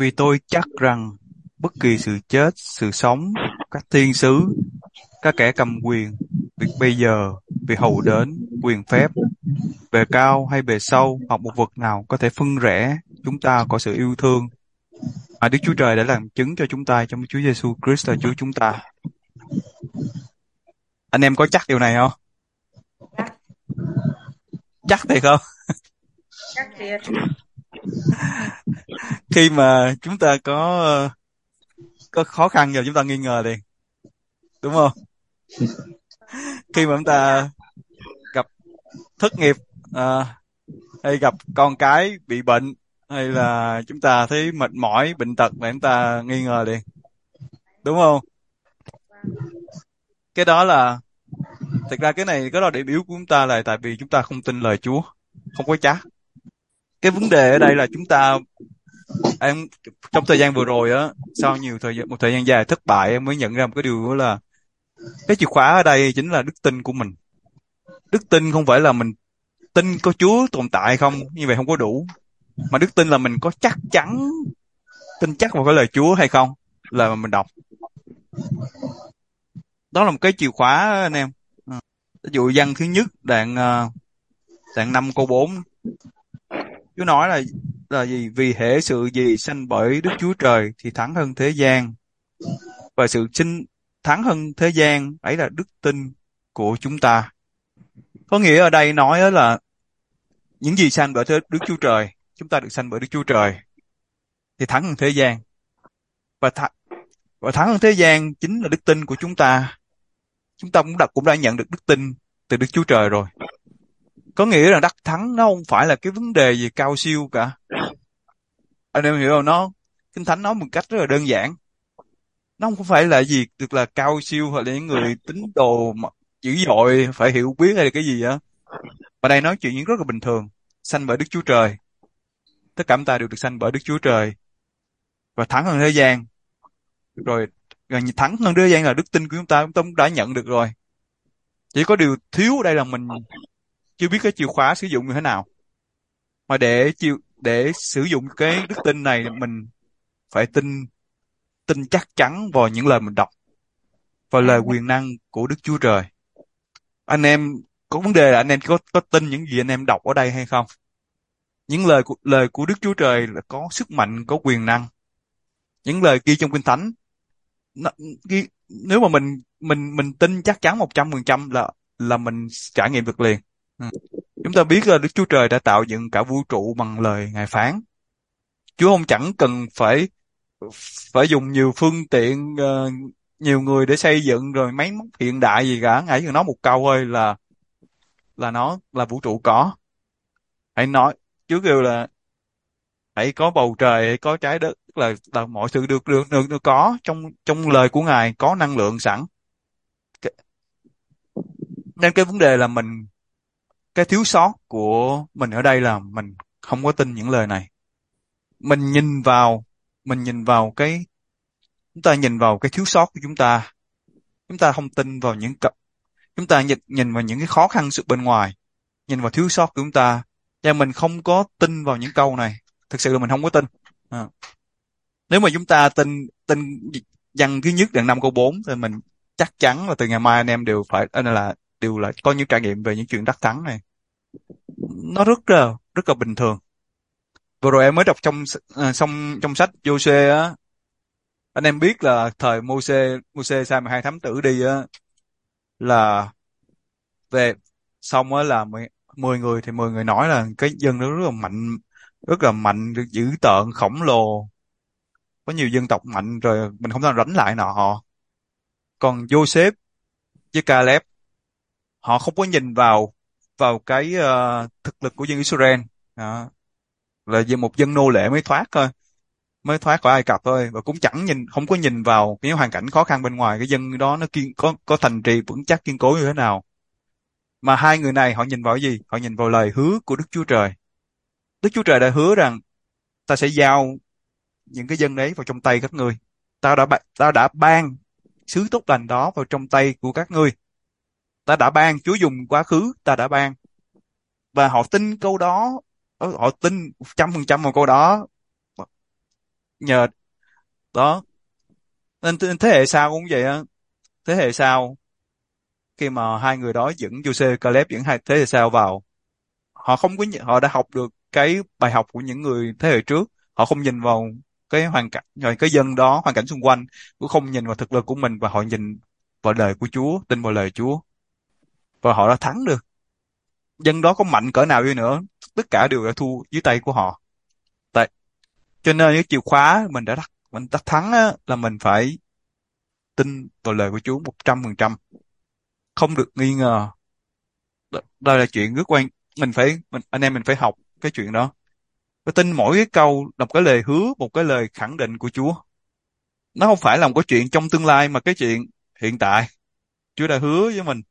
Vì tôi chắc rằng bất kỳ sự chết, sự sống, các thiên sứ, các kẻ cầm quyền, việc bây giờ, việc hầu đến, quyền phép, bề cao hay bề sâu, hoặc một vật nào có thể phân rẽ chúng ta có sự yêu thương mà Đức Chúa Trời đã làm chứng cho chúng ta trong Chúa Giêsu Christ là Chúa chúng ta. Anh em có chắc điều này không? Chắc. Chắc thiệt không? Chắc thiệt. Khi mà chúng ta có khó khăn rồi chúng ta nghi ngờ liền, đúng không? Khi mà chúng ta gặp thất nghiệp, à, hay gặp con cái bị bệnh, hay là chúng ta thấy mệt mỏi bệnh tật là chúng ta nghi ngờ liền, đúng không? Cái đó là thực ra cái đó điểm yếu của chúng ta là tại vì chúng ta không tin lời Chúa, không có chắc. Cái vấn đề ở đây là chúng ta em trong thời gian vừa rồi á, sau một thời gian dài thất bại, em mới nhận ra một cái điều đó là cái chìa khóa ở đây chính là đức tin của mình. Đức tin không phải là mình tin có Chúa tồn tại không, như vậy không có đủ, mà đức tin là mình có chắc chắn, tin chắc vào cái lời Chúa hay không, là mà mình đọc. Đó là một cái chìa khóa anh em. Ví dụ văn thứ nhất đoạn 5 câu 4, Chúa nói là gì? Vì hễ sự gì sanh bởi Đức Chúa Trời thì thắng hơn thế gian, và sự sinh thắng hơn thế gian ấy là đức tin của chúng ta. Có nghĩa ở đây nói á là những gì sanh bởi Đức Chúa Trời, chúng ta được sanh bởi Đức Chúa Trời thì thắng hơn thế gian, và và thắng hơn thế gian chính là đức tin của chúng ta. Chúng ta cũng đã nhận được đức tin từ Đức Chúa Trời rồi. Có nghĩa là đắc thắng nó không phải là cái vấn đề gì cao siêu cả. Anh em hiểu không? Kinh Thánh nói một cách rất là đơn giản. Nó không phải là gì được là cao siêu, hoặc là những người tín đồ mà dữ dội phải hiểu biết hay là cái gì á. Ở đây nói chuyện những rất là bình thường. Sanh bởi Đức Chúa Trời. Tất cả chúng ta đều được sanh bởi Đức Chúa Trời và thắng hơn thế gian. Rồi gần như thắng hơn thế gian là đức tin của chúng ta cũng đã nhận được rồi. Chỉ có điều thiếu ở đây là mình chưa biết cái chìa khóa sử dụng như thế nào. Mà để sử dụng cái đức tin này, mình phải tin tin chắc chắn vào những lời mình đọc, vào lời Amen. quyền năng của Đức Chúa Trời. Anh em có vấn đề là anh em có tin những gì anh em đọc ở đây hay không? Những lời của Đức Chúa Trời là có sức mạnh, có quyền năng. Những lời ghi trong Kinh Thánh, nó, nếu mà mình tin chắc chắn 100% là mình trải nghiệm được liền. Ừ. Chúng ta biết là Đức Chúa Trời đã tạo dựng cả vũ trụ bằng lời Ngài phán. Chúa không chẳng cần phải phải dùng nhiều phương tiện, nhiều người để xây dựng rồi máy móc hiện đại gì cả. Ngài chỉ nói một câu thôi là nó là vũ trụ có. Hãy nói, Chúa kêu là hãy có bầu trời, hãy có trái đất, tức là mọi thứ được có trong trong lời của Ngài, có năng lượng sẵn. Cái- Nên cái vấn đề là cái thiếu sót của mình ở đây là mình không có tin những lời này. Mình nhìn vào mình nhìn vào cái chúng ta nhìn vào cái thiếu sót của chúng ta. Chúng ta không tin vào chúng ta nhìn vào những cái khó khăn sự bên ngoài, nhìn vào thiếu sót của chúng ta, và mình không có tin vào những câu này. Thực sự là mình không có tin. À. Nếu mà chúng ta tin tin văn thứ nhất đoạn 5 câu 4 thì mình chắc chắn là từ ngày mai anh em đều là có những trải nghiệm về những chuyện đắc thắng này. Nó rất là bình thường. Vừa rồi em mới đọc trong sách Giô-suê á. Anh em biết là thời Mô-sê sai 12 thám tử đi á, là về xong á là 10 người thì 10 người nói là cái dân đó rất là mạnh, dữ tợn, khổng lồ, có nhiều dân tộc mạnh rồi mình không thể nào đánh lại họ. Còn Joseph với Caleb, họ không có nhìn vào vào cái thực lực của dân Israel. Đó. Là một dân nô lệ mới thoát khỏi Ai Cập thôi, và cũng không có nhìn vào cái hoàn cảnh khó khăn bên ngoài, cái dân đó nó có thành trì vững chắc kiên cố như thế nào. Mà hai người này họ nhìn vào cái gì? Họ nhìn vào lời hứa của Đức Chúa Trời. Đức Chúa Trời đã hứa rằng ta sẽ giao những cái dân đấy vào trong tay các ngươi. Tao đã ban sứ tốt lành đó vào trong tay của các ngươi. Ta đã ban, Chúa dùng quá khứ, ta đã ban. Và họ tin câu đó, họ tin 100% vào câu đó. nhờ đó. Nên thế hệ sau cũng vậy á. Thế hệ sau, khi mà hai người đó dẫn Jose Caleb dẫn hai thế hệ sau vào, họ không có họ đã học được cái bài học của những người thế hệ trước. Họ không nhìn vào cái hoàn cảnh rồi cái dân đó, hoàn cảnh xung quanh, cũng không nhìn vào thực lực của mình, và họ nhìn vào lời của Chúa, tin vào lời Chúa, và họ đã thắng được. Dân đó có mạnh cỡ nào đi nữa, tất cả đều đã thua dưới tay của họ. Tại cho nên cái chìa khóa mình đã thắng á, là mình phải tin vào lời của Chúa 100%, không được nghi ngờ. Đây là chuyện rất anh em mình phải học cái chuyện đó. Tôi tin mỗi cái câu là một cái lời hứa, một cái lời khẳng định của Chúa. Nó không phải là một cái chuyện trong tương lai, mà cái chuyện hiện tại. Chúa đã hứa với mình.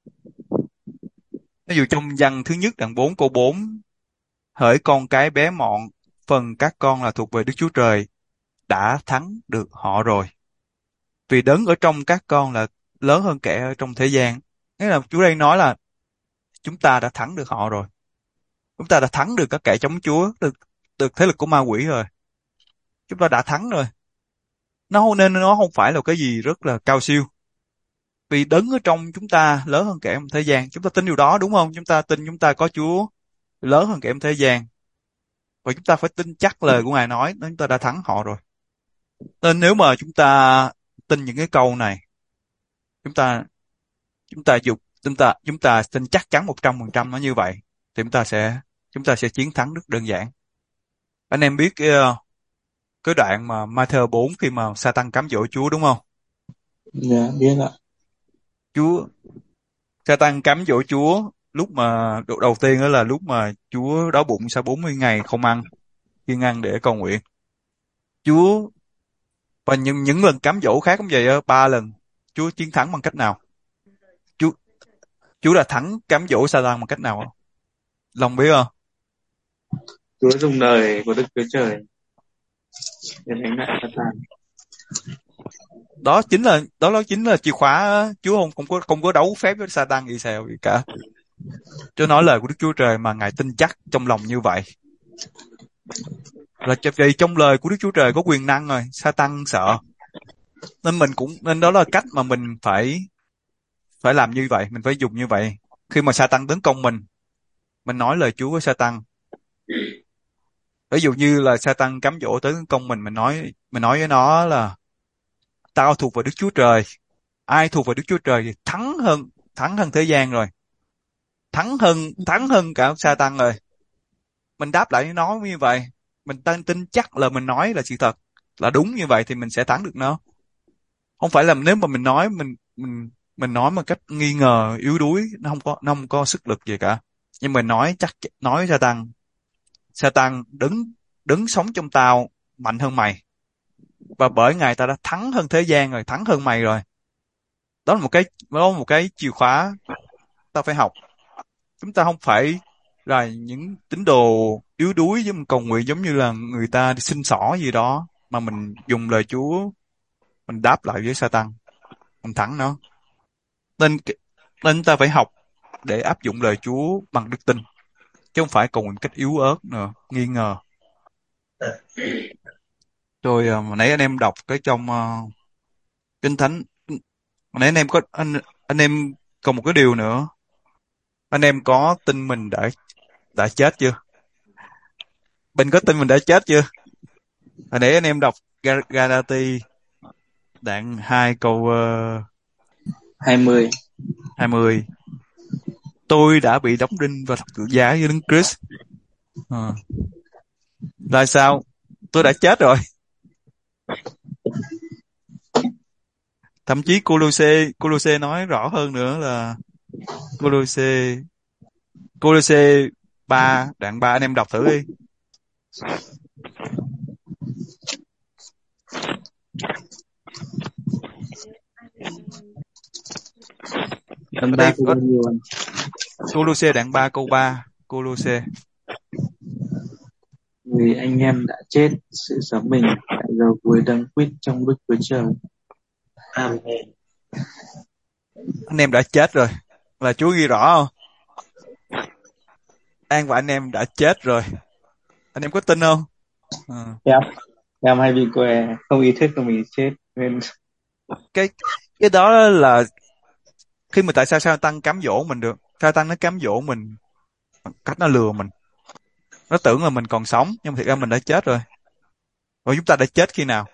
Ví dụ trong văn thứ nhất đoạn 4 câu 4: hỡi con cái bé mọn, phần các con là thuộc về Đức Chúa Trời, đã thắng được họ rồi. Vì đấng ở trong các con là lớn hơn kẻ ở trong thế gian. Nghĩa là Chúa đang nói là chúng ta đã thắng được họ rồi. Chúng ta đã thắng được các kẻ chống Chúa, được thế lực của ma quỷ rồi. Chúng ta đã thắng rồi. Nên nó không phải là cái gì rất là cao siêu. Vì đấng ở trong chúng ta lớn hơn kẻ trong thế gian. Chúng ta tin điều đó đúng không? Chúng ta tin chúng ta có Chúa lớn hơn kẻ trong thế gian. Và chúng ta phải tin chắc lời của Ngài nói, nên chúng ta đã thắng họ rồi. Nên nếu mà chúng ta tin những cái câu này, chúng ta chúng ta tin chắc chắn 100% nó như vậy, thì chúng ta sẽ chiến thắng rất đơn giản. Anh em biết cái đoạn mà Matthew 4 khi mà Satan cám dỗ Chúa đúng không? Dạ biết ạ. Chúa Satan cám dỗ Chúa lúc mà đầu tiên đó là lúc mà Chúa đói bụng sau 40 ngày không ăn, kiêng ăn để cầu nguyện. Chúa và những lần cám dỗ khác cũng vậy á, 3 lần Chúa chiến thắng bằng cách nào? Chúa Chúa đã thắng cám dỗ Satan bằng cách nào? Lòng biết không? Chúa dùng lời của Đức Chúa Trời để đánh lại Satan. Đó chính là chìa khóa á. Chúa không có đấu phép với Satan gì sao gì cả. Chúa nói lời của Đức Chúa Trời mà Ngài tin chắc trong lòng như vậy, là vì trong lời của Đức Chúa Trời có quyền năng rồi, Satan sợ. Nên đó là cách mà mình phải phải làm như vậy, mình phải dùng như vậy. Khi mà Satan tấn công mình nói lời Chúa với Satan. Ví dụ như là Satan cám dỗ tới tấn công mình nói với nó là tao thuộc về Đức Chúa Trời. Ai thuộc về Đức Chúa Trời thì thắng hơn thế gian rồi, thắng hơn cả Satan rồi. Mình đáp lại với nó như vậy, mình tin chắc là mình nói là sự thật, là đúng như vậy, thì mình sẽ thắng được nó. Không phải là nếu mà mình nói một cách nghi ngờ yếu đuối, nó không có sức lực gì cả. Nhưng mình nói Satan đứng đứng sống trong tao mạnh hơn mày, và bởi Ngài ta đã thắng hơn thế gian rồi, thắng hơn mày rồi. Đó là một cái chìa khóa ta phải học. Chúng ta không phải là những tín đồ yếu đuối với mình cầu nguyện giống như là người ta đi xin xỏ gì đó, mà mình dùng lời Chúa, mình đáp lại với Satan, mình thắng nó. Nên nên ta phải học để áp dụng lời Chúa bằng đức tin, chứ không phải cầu nguyện cách yếu ớt nữa, nghi ngờ. Rồi hồi nãy anh em đọc cái trong Kinh Thánh. Hồi nãy anh em còn một cái điều nữa. Anh em có tin mình đã chết chưa? Mình có tin mình đã chết chưa? Hồi nãy anh em đọc Galati đoạn 2 câu 20. 20: tôi đã bị đóng đinh và thập tự giá với Đấng Christ. Ờ. Là sao? Tôi đã chết rồi. Thậm chí Cô-lô-xê nói rõ hơn nữa là Cô-lô-xê Cô-lô-xê 3 đoạn 3, anh em đọc thử đi. Đoạn Ở 3 đây câu có bao nhiêu anh? Cô-lô-xê đoạn 3 câu 3. Cô-lô-xê. Vì anh em đã chết, sự sống mình đã giàu cuối đấng Christ trong Đức Chúa Trời. Amen. Anh em đã chết rồi, là Chúa ghi rõ không? An và anh em đã chết rồi. Anh em có tin không? Ờ. Em Em hay bị què, không ý thức là mình chết nên cái cái đó là khi mà tại sao sao tăng cám dỗ mình được, sao tăng nó cám dỗ mình bằng cách nó lừa mình, nó tưởng là mình còn sống nhưng mà thực ra mình đã chết rồi. Rồi chúng ta đã chết khi nào?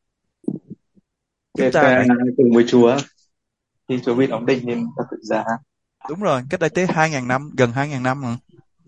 Chúng chết ta đã cùng với Chúa khi Chúa bị đóng đinh lên thập tự giá. đúng rồi, cách đây tới 2.000 năm, gần 2.000 năm rồi.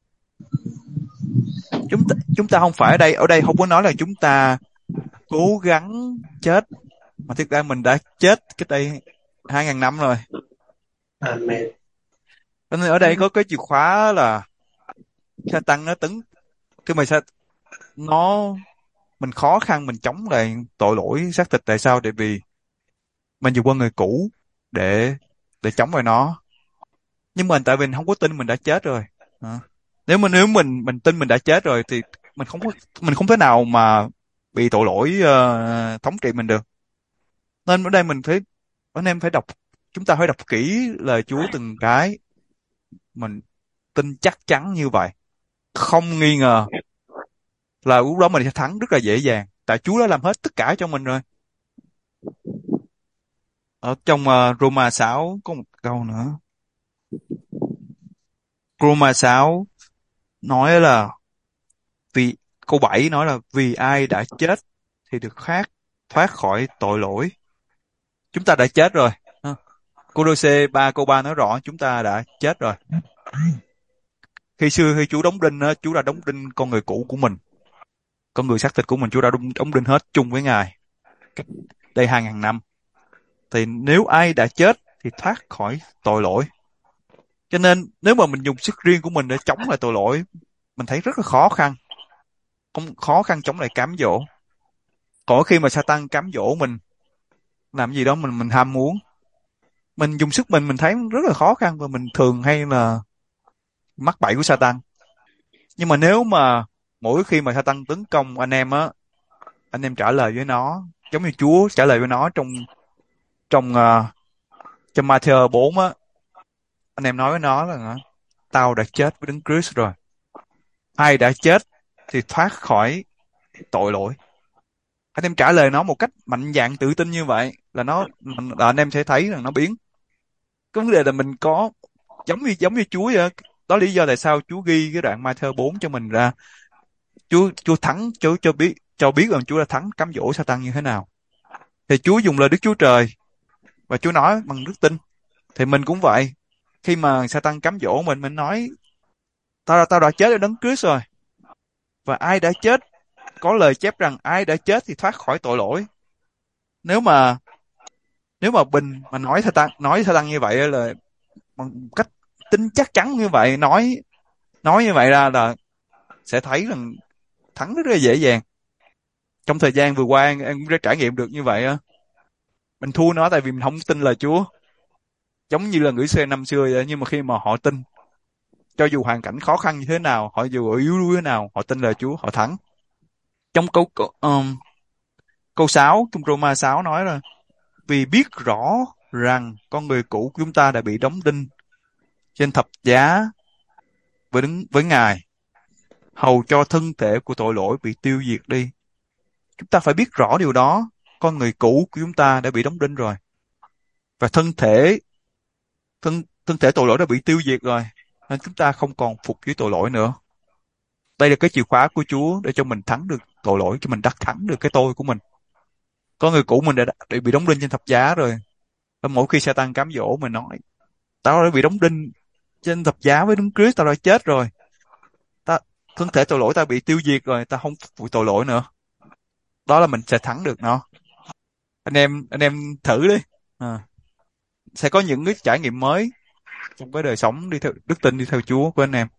Chúng ta không phải ở đây không có nói là chúng ta cố gắng chết, mà thực ra mình đã chết cách đây 2.000 năm rồi. Amen. Cho nên ở đây có cái chìa khóa là sa tăng nó tấn, cái mà sa nó mình khó khăn mình chống lại tội lỗi xác thịt. Tại sao? Tại vì mình dùng con người cũ để chống lại nó. Nhưng mà tại vì mình không có tin mình đã chết rồi. Hả? Nếu mình tin mình đã chết rồi thì mình không có mình không thể nào mà bị tội lỗi thống trị mình được. Nên ở đây mình phải anh em phải đọc, chúng ta phải đọc kỹ lời Chúa từng cái, mình tin chắc chắn như vậy, không nghi ngờ, là lúc đó mình sẽ thắng rất là dễ dàng, tại Chúa đã làm hết tất cả cho mình rồi. Ở trong Roma 6 có một câu nữa. Roma 6 nói là vì câu 7 nói là vì ai đã chết thì được thoát khỏi tội lỗi. Chúng ta đã chết rồi. Ha. Cô-đô-xê 3 câu 3 nói rõ chúng ta đã chết rồi. Khi xưa khi Chúa đóng đinh á, Chúa đã đóng đinh con người cũ của mình, con người xác thịt của mình Chúa đã đóng đinh hết chung với Ngài cách đây 2.000 năm. Thì nếu ai đã chết thì thoát khỏi tội lỗi. Cho nên nếu mà mình dùng sức riêng của mình để chống lại tội lỗi, mình thấy rất là khó khăn, không khó khăn chống lại cám dỗ. Còn khi mà Satan cám dỗ mình làm gì đó mình ham muốn, mình dùng sức mình thấy rất là khó khăn và mình thường hay là mắc bẫy của Satan. Nhưng mà nếu mà mỗi khi mà Satan tấn công anh em á, anh em trả lời với nó giống như Chúa trả lời với nó trong trong trong Matthew 4 á, anh em nói với nó là tao đã chết với Đấng Christ rồi. Ai đã chết thì thoát khỏi tội lỗi. Anh em trả lời nó một cách mạnh dạn tự tin như vậy là là anh em sẽ thấy rằng nó biến. Cái vấn đề là mình có giống như Chúa vậy. Đó là lý do tại sao Chúa ghi cái đoạn Matthew 4 cho mình ra. Chúa thắng, Chúa cho biết rằng Chúa đã thắng cám dỗ Satan như thế nào. Thì Chúa dùng lời Đức Chúa Trời và Chúa nói bằng đức tin. Thì mình cũng vậy. Khi mà Satan cám dỗ mình nói tao đã chết ở Đấng Christ rồi. Và ai đã chết, có lời chép rằng ai đã chết thì thoát khỏi tội lỗi. Nếu mà Bình mà nói Satan như vậy là bằng cách tin chắc chắn như vậy, nói như vậy ra là sẽ thấy rằng thắng rất là dễ dàng. Trong thời gian vừa qua em cũng đã trải nghiệm được như vậy á. Mình thua nó tại vì mình không tin lời Chúa, giống như là người Israel năm xưa vậy. Nhưng mà khi mà họ tin, cho dù hoàn cảnh khó khăn như thế nào, họ dù yếu đuối thế nào, họ tin lời Chúa, họ thắng. Trong câu 6 trong Roma 6 nói là vì biết rõ rằng con người cũ của chúng ta đã bị đóng đinh trên thập giá với Ngài, hầu cho thân thể của tội lỗi bị tiêu diệt đi. Chúng ta phải biết rõ điều đó. Con người cũ của chúng ta đã bị đóng đinh rồi, và thân thể tội lỗi đã bị tiêu diệt rồi, nên chúng ta không còn phục với tội lỗi nữa. Đây là cái chìa khóa của Chúa để cho mình thắng được tội lỗi, cho mình đắc thắng được cái tôi của mình. Con người cũ mình đã bị đóng đinh trên thập giá rồi. Và mỗi khi Satan cám dỗ mình nói tao đã bị đóng đinh trên thập giá với Đấng Christ, tao đã chết rồi, thân thể tội lỗi tao bị tiêu diệt rồi, tao không phục vụ tội lỗi nữa, đó là mình sẽ thắng được nó. Anh em thử đi. À, sẽ có những cái trải nghiệm mới trong cái đời sống đi theo đức tin, đi theo Chúa của anh em.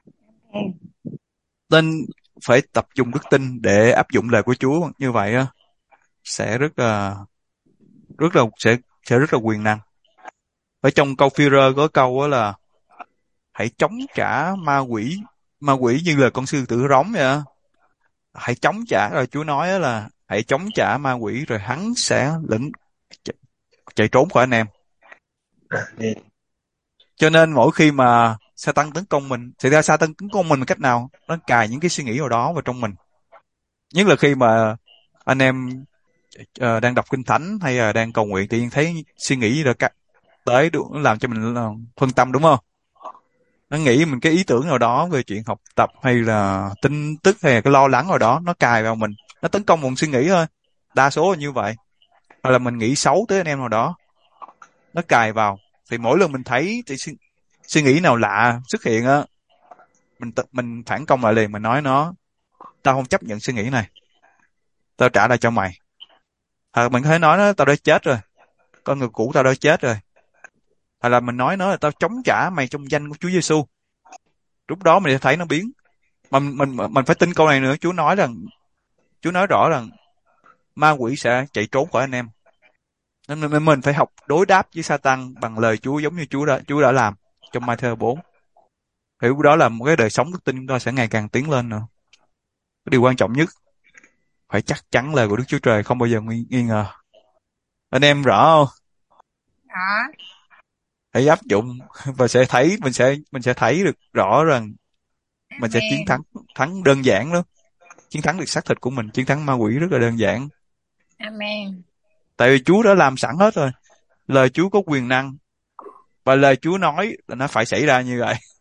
Nên phải tập trung đức tin để áp dụng lời của Chúa, như vậy á sẽ rất là quyền năng. Ở trong câu Phi-rơ có câu đó là hãy chống trả ma quỷ như là con sư tử rống vậy á. Hãy chống trả, rồi Chúa nói đó là hãy chống trả ma quỷ rồi hắn sẽ chạy, chạy trốn khỏi anh em. Amen. Cho nên mỗi khi mà Satan tấn công mình, thì ra Satan tấn công mình bằng cách nào? Nó cài những cái suy nghĩ nào đó vào trong mình. Nhất là khi mà Anh em đang đọc kinh thánh hay là đang cầu nguyện, tự nhiên thấy suy nghĩ gì đó tới nó làm cho mình phân tâm, đúng không? Nó nghĩ mình cái ý tưởng nào đó về chuyện học tập hay là tin tức hay là cái lo lắng nào đó, nó cài vào mình, nó tấn công một suy nghĩ thôi. Đa số là như vậy. Hoặc là mình nghĩ xấu tới anh em nào đó, nó cài vào. Thì mỗi lần mình thấy thì suy nghĩ nào lạ xuất hiện á, mình phản công lại liền, mình nói nó: tao không chấp nhận suy nghĩ này, tao trả lại cho mày. Hoặc mình có thể nói nó: tao đã chết rồi, con người cũ tao đã chết rồi. Hoặc là mình nói nó là: tao chống trả mày trong danh của Chúa Giêsu. Lúc đó mình sẽ thấy nó biến. Mà mình phải tin câu này nữa. Chúa nói rõ rằng ma quỷ sẽ chạy trốn khỏi anh em. Nên mình phải học đối đáp với Satan bằng lời Chúa, giống như Chúa đã làm trong Ma-thơ 4. Thì lúc đó là một cái đời sống đức tin của ta sẽ ngày càng tiến lên nữa. Cái điều quan trọng nhất phải chắc chắn lời của Đức Chúa Trời, không bao giờ nghi ngờ. Anh em rõ không? Đó. Hãy áp dụng và sẽ thấy mình sẽ thấy được rõ rằng mình sẽ chiến Amen. thắng đơn giản lắm. Chiến thắng được xác thịt của mình, chiến thắng ma quỷ rất là đơn giản. Amen. Tại vì Chúa đã làm sẵn hết rồi. Lời Chúa có quyền năng, và lời Chúa nói là nó phải xảy ra như vậy.